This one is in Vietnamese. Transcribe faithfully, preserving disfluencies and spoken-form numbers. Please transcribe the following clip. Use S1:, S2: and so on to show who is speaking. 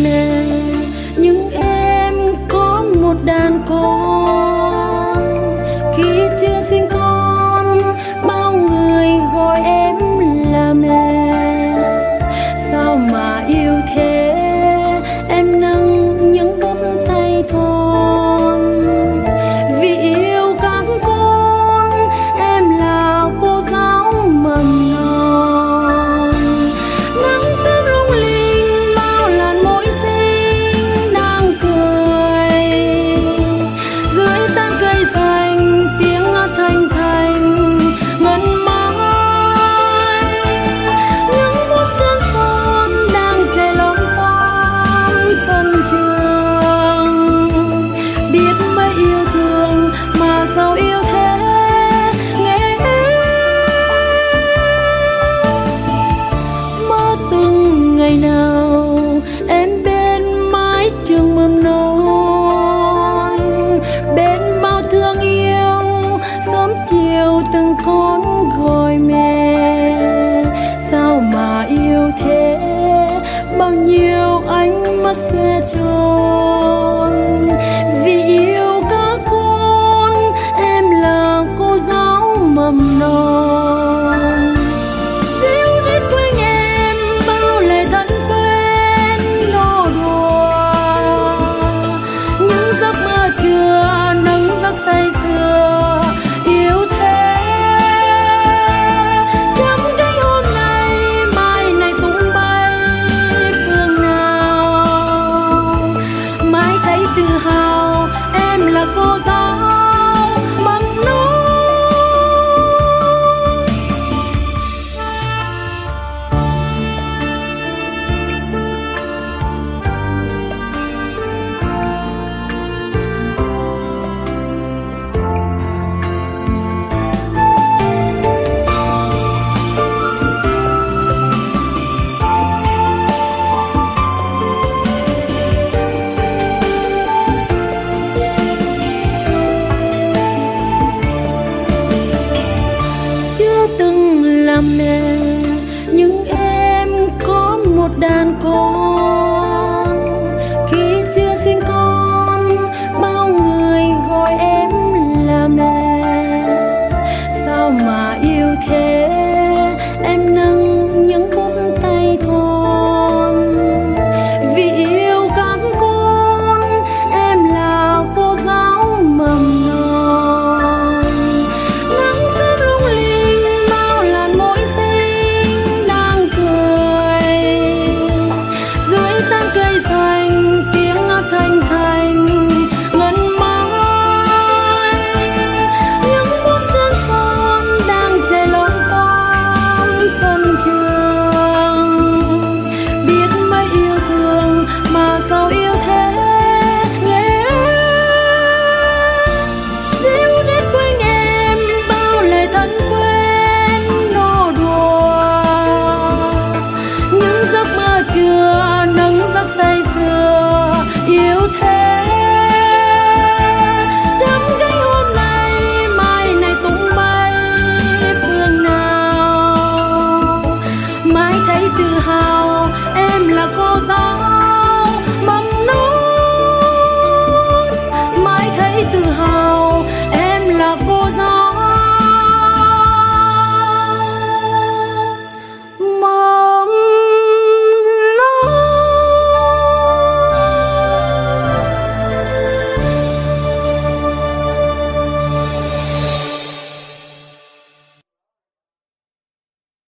S1: mẹ, nhưng em có một đàn con. Khi chưa sinh con, bao người gọi em là mẹ. Sao mà yêu thế, em nâng những búp tay thon. Vì yêu các con, em là cô giáo mầm non. Nắng sớm lung linh, bao làn môi xinh đang cười. Dưới tán cây xanh, tiếng thanh thanh ngân mãi. Những bước chân son đang chạy lon ton sân trường. Biết mấy yêu thương mà sao yêu thế, nghe em mơ từng ngày nào em bên mái trường mầm non. Bên bao thương yêu, sớm chiều từng con gọi mẹ. Sao mà yêu thế, bao nhiêu ánh mắt sẽ tròn. Vì yêu các con, em là cô giáo mầm non. Ríu rít quanh em bao lời thân quen nô đùa. Những giấc mơ trưa nắng giấc say sưa yêu thế. Chấm cánh hôm nay, mai này tung bay phương nào. Mãi thấy tự hào em là cô giáo mầm non. Chưa từng là mẹ, nhưng em có một đàn con. Khi chưa sinh con, bao người gọi em là mẹ. Sao mà yêu thế, em nâng những búp tay thon. Vì yêu các con, em là cô giáo mầm non. Nắng sớm lung linh, bao làn môi xinh đang cười. Dưới tán cây xanh,